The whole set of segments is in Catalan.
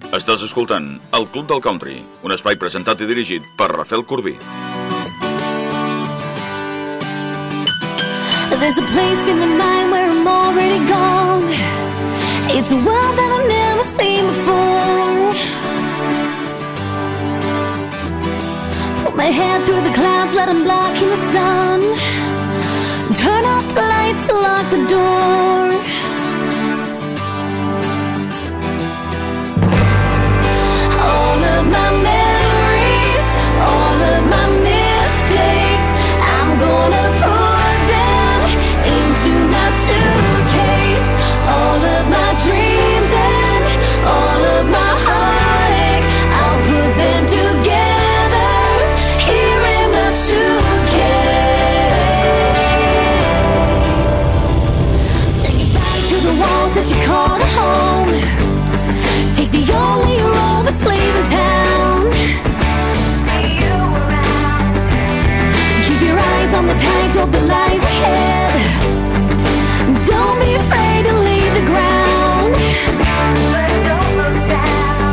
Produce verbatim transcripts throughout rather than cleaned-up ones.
Estàs escoltant El Club del Country, un espai presentat i dirigit per Rafael Corbí. There's a place in my mind where I'm already gone. It's a world that I've never seen before. Put my head through the clouds, let them block in the sun. Turn off the lights, lock the door. All of my memories, all of my mistakes, I'm gonna put them into my suitcase. All of my dreams and all of my heartache, I'll put them together here in my suitcase. Say goodbye to the walls that you called home. Take the only road that's leaving town. Keep your eyes on the tightrope that lies ahead. Don't be afraid to leave the ground. But don't look down.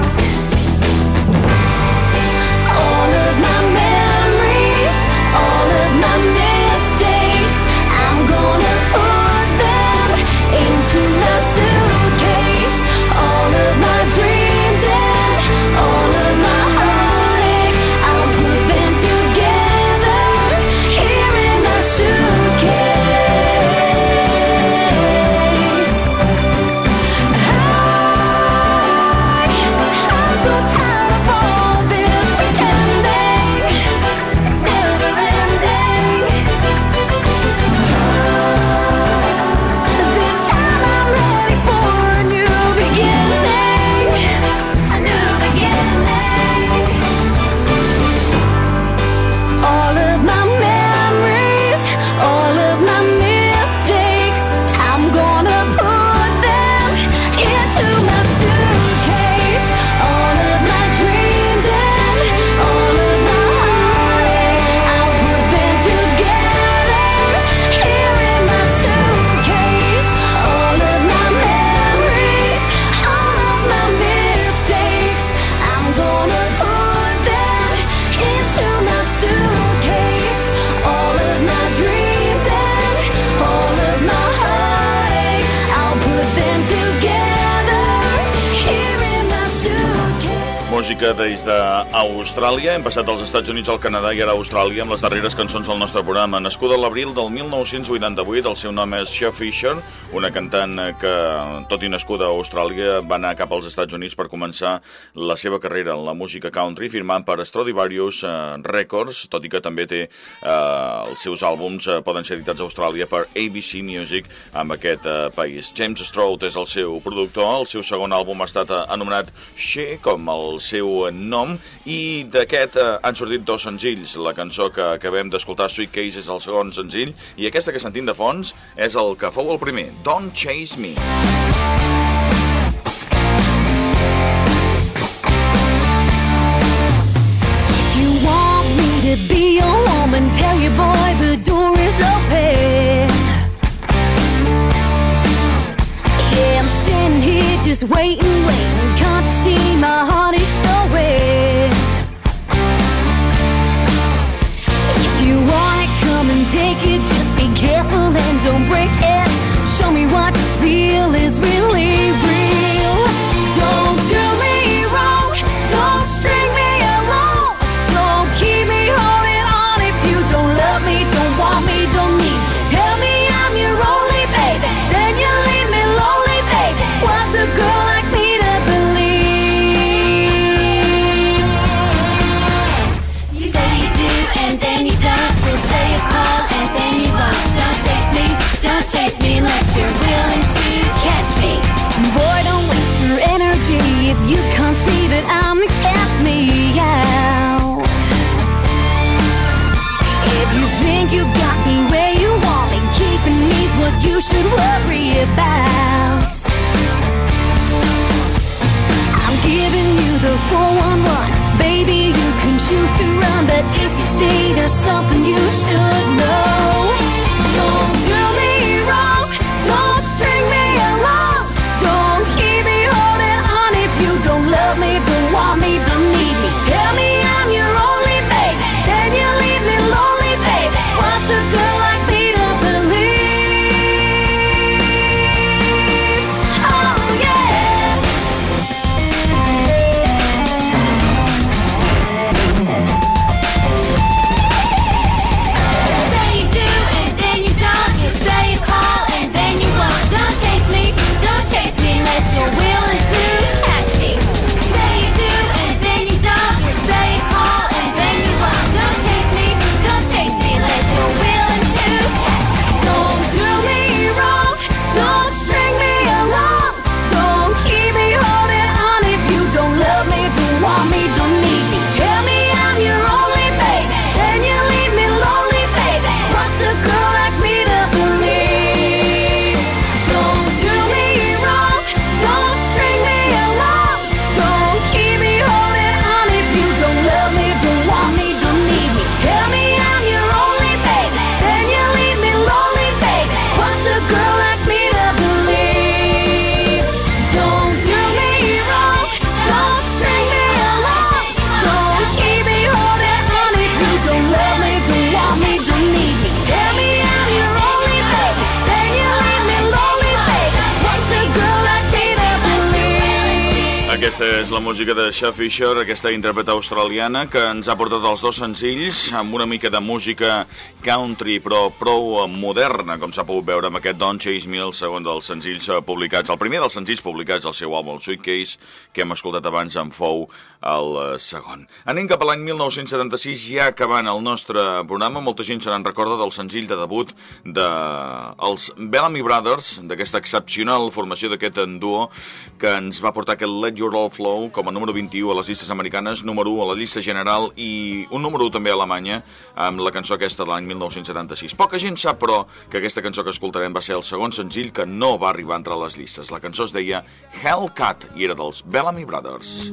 All of my memories, all of my mistakes, I'm gonna put them into my suitcase. All of my dreams and all of my heartache, I'll put them together here in my suitcase. I, I'm so tired of all this pretending, never ending. This time I'm ready for a new beginning, a new beginning. All of my memories, all of my mistakes, I'm gonna put them into my suitcase. All of my dreams and all of my heartache, I'll put them together here in my suitcase. All of my memories, all of my mistakes, I'm gonna put them into my suitcase. All of my dreams and all of my heartache, I'll put them together here in my suitcase. Música des d'Austràlia. Hem passat dels Estats Units al Canadà i ara a Austràlia amb les darreres cançons del nostre programa. Nascuda a l'abril del mil nou-cents vuitanta-vuit, el seu nom és Shea Fisher, una cantant que, tot i nascuda a Austràlia, va anar cap als Estats Units per començar la seva carrera en la música country, firmant per Stradivarius eh, Records, tot i que també té eh, els seus àlbums eh, poden ser editats a Austràlia per A B C Music amb aquest eh, país. James Stroud és el seu productor, el seu segon àlbum ha estat eh, anomenat Shea, com el seu nom, i d'aquest eh, han sortit dos senzills. La cançó que acabem d'escoltar, Sweet Case, és el segon senzill, i aquesta que sentim de fons és el que fou el primer, Don't Chase Me. You want me to be your woman, tell your boy the door is open. Yeah, I'm standing here just waiting, waiting. Can't you see my heart is showing? If you want it, come and take it. Just be careful and don't break it. Show me what you feel is really real. Don't do me wrong, don't string me along. Don't keep me holding on if you don't love me, don't want me, don't need me. Tell me I'm your only baby, then you leave me lonely, baby. What's a girl like me to believe? You say you do and then you don't. You say you call and then you won't. Don't chase me, don't chase me unless you're willing to catch me. Boy, don't waste your energy if you can't see that I'm the cat's meow. If you think you got me where you want me, keeping me's what you should worry about. I'm giving you the four one one. Baby, you can choose to run, but if you stay, there's something you should know. Don't do me wrong, don't string me along. Don't keep me holding on if you don't love me Aquesta és la música de Chef Fisher, aquesta intèrpreta australiana que ens ha portat els dos senzills amb una mica de música country però prou moderna, com s'ha pogut veure amb aquest Don't Chase Me, el segon dels senzills publicats, el primer dels senzills publicats al seu àlbum Suitcase, que hem escoltat abans en fou el segon. Anem cap a l'any mil nou-cents setanta-sis, ja acabant el nostre programa. Molta gent se n'en recorda del senzill de debut dels Bellamy Brothers, d'aquesta excepcional formació d'aquest duo que ens va portar aquest Let Your Love Flow com a número vint-i-u a les llistes americanes, número u a la llista general i un número u també a Alemanya amb la cançó aquesta de l'any mil nou-cents setanta-sis. Poca gent sap, però, que aquesta cançó que escoltarem va ser el segon senzill que no va arribar entre les llistes. La cançó es deia Hellcat i era dels Bellamy Brothers.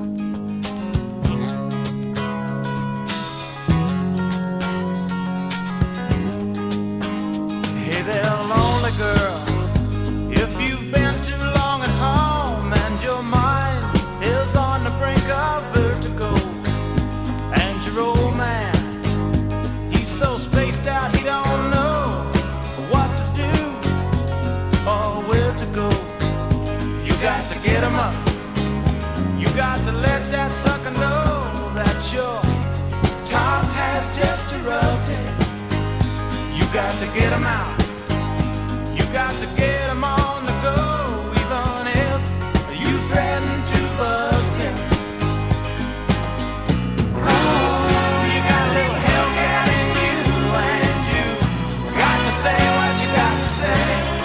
Hey there, lonely girl, if you've been too long at home and your mind is on the brink of vertigo, and your old man, he's so spaced out he don't know what to do or where to go. You got to get him up, you got to let that sucker know that your top has just erupted. You got to get him out, you got to get him on the go, even if you threaten to bust him. Oh, you got a little Hellcat in you, and you got to say what you got to say.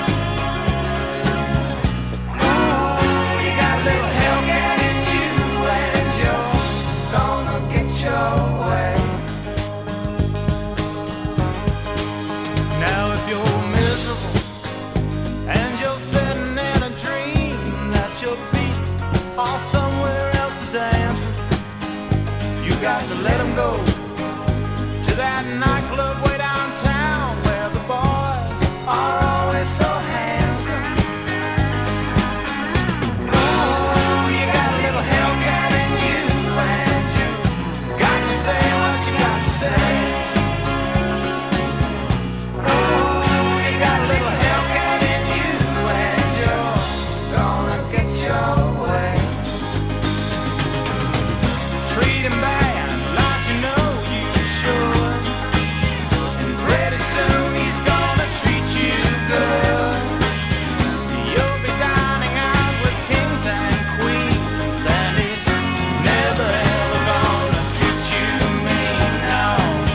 Oh, you got a little Hellcat in you, and you're gonna get your way. Now if you're miserable and you're sitting in a dream that your feet are somewhere else dancing, you got to let them go to that nightclub way downtown where the boys are always so handsome. Oh, you got a little Hellcat in you, and you got to say what you got to say. Oh, you got a little Hellcat in you, and you're gonna get your way. Treat him bad like you know you should, and pretty soon he's gonna treat you good. You'll be dining out with kings and queens, and he's never ever gonna treat you mean, no.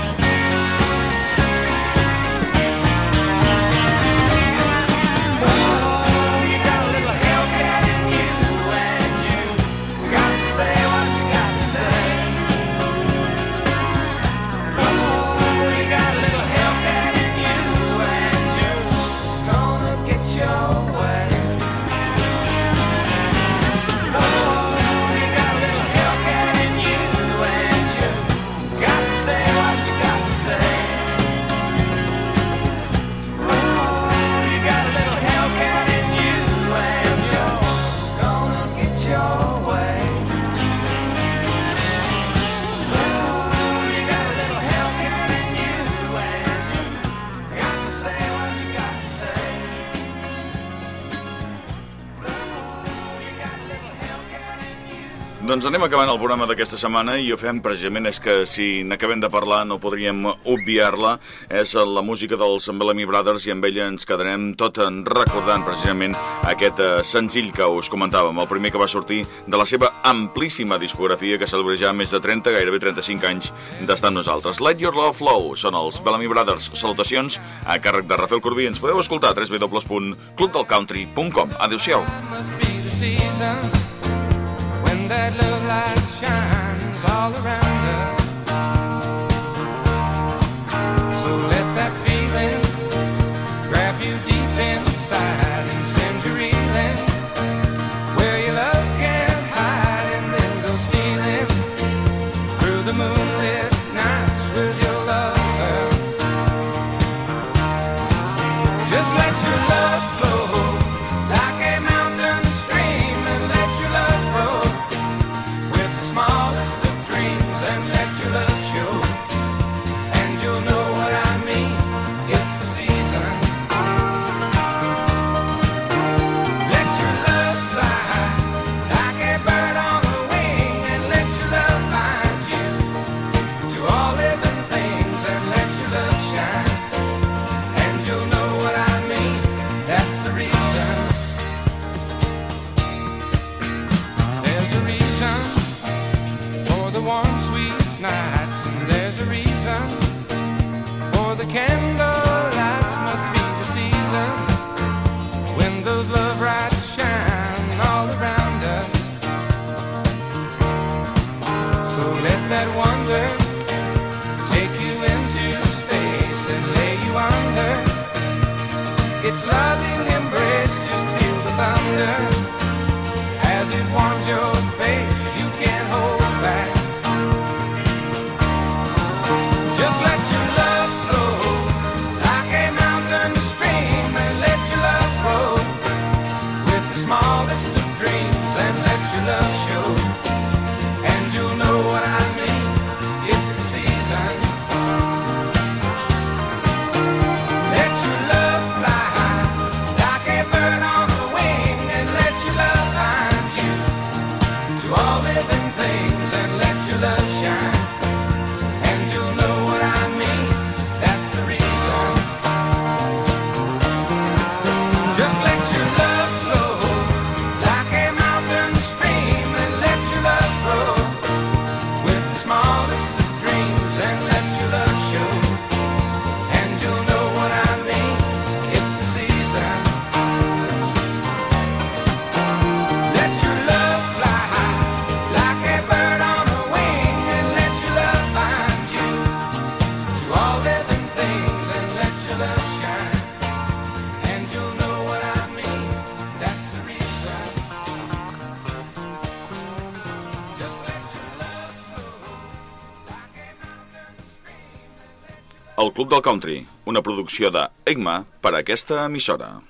Oh, you got a little Hellcat in you, and you got to say what you got to say. Oh, you got a little Hellcat in you, and you're gonna get your way. Oh, you got a little Hellcat in you, and you got to say what you got to say. Oh, you got a little Hellcat in you, and you're gonna get your way. Oh, you got a little Hellcat in you, and you got to say what you got to say. Oh, you got a little Hellcat in you. Doncs anem acabant el programa d'aquesta setmana i ho fem precisament és que si n'acabem de parlar no podríem obviar-la. És la música dels Bellamy Brothers i amb ella ens quedarem tot en recordant precisament aquest eh, senzill que us comentàvem, el primer que va sortir de la seva amplíssima discografia que celebra ja més de trenta, gairebé trenta-cinc anys d'estar amb nosaltres. Let Your Love Flow són els Bellamy Brothers. Salutacions a càrrec de Rafael Corbí. Ens podeu escoltar a w w w punt club del country punt com. Adéu-siau. Must be the season when that love light shines all around us. So let that feeling grab you deep inside and send you reeling where your love can't hide, and then go stealing through the moonlit nights with your lover. Just let your love flow like a mountain stream, and let your love grow with the smallest of dreams, and let its loving embrace, just feel the thunder as it warms your face. You can't hold back. Just let your love flow like a mountain stream, and let your love grow with the smallest of dreams, and let your love show, and you'll know what I mean. It's the season. Let your love fly high like a bird on the wing, and let your love find you to all living things, and let your love shine, and you'll know what I mean. That's the reason. Just let your love flow like a mountain stream, and let your love grow with the smallest of dreams, and let your love show, and you'll know what I mean. It's the season. Let your love fly high like a bird on a wing, and let your love find you to all living things, and let your love shine, and you'll know what I mean. That's the reason. Just let your love flow like a mountain stream, and let your El Club del Country, una producció de EGMA per a aquesta emissora.